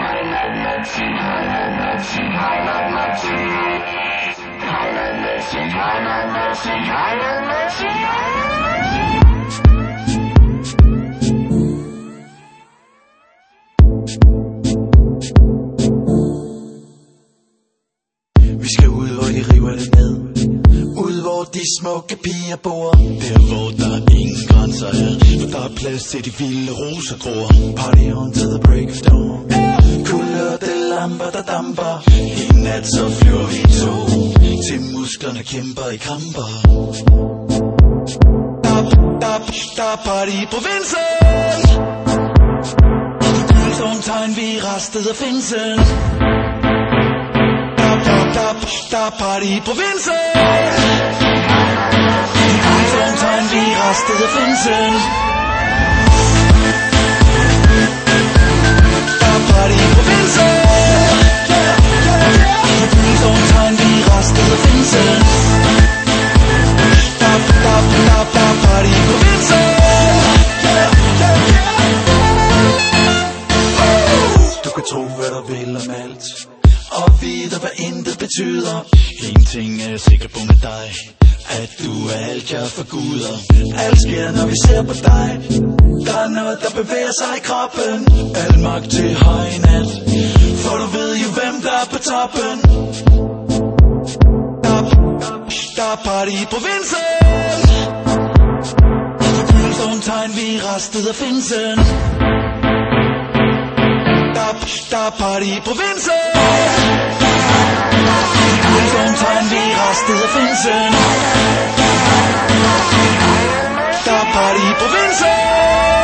Vi skal ud, hvor de river det ned. Ud, hvor de smukke piger bor. Der, hvor der ingen grænser er. For der er plads til de vilde rosegror. Party on to the break of dawn. Kulørte lamper, der damper. I nat så flyver vi to. Til musklerne kæmper i kramper. Der er party i provinsen. Guldstårntegn, vi rastede af finsen. Der er party i provinsen. Guldstårntegn, vi rastede af finsen. Der er party i provinsen. Guldstårntegn, vi rastede af finsen. Der er party i provinsen. Du kan tro, hvad du vil om alt, og vide, hvad intet betyder. En ting er jeg sikker på med dig, at du er alt, jeg forguder. Alt sker, når vi ser på dig. Der er noget, der bevæger sig i kroppen. Al magt til høj nat, for du ved jo, hvem der er på toppen. Der er party i provinsen. Guldstårntegn, vi rastede af finsen. Der er party i provinsen. Guldstårntegn, vi rastede af finsen. Der er party i provinsen.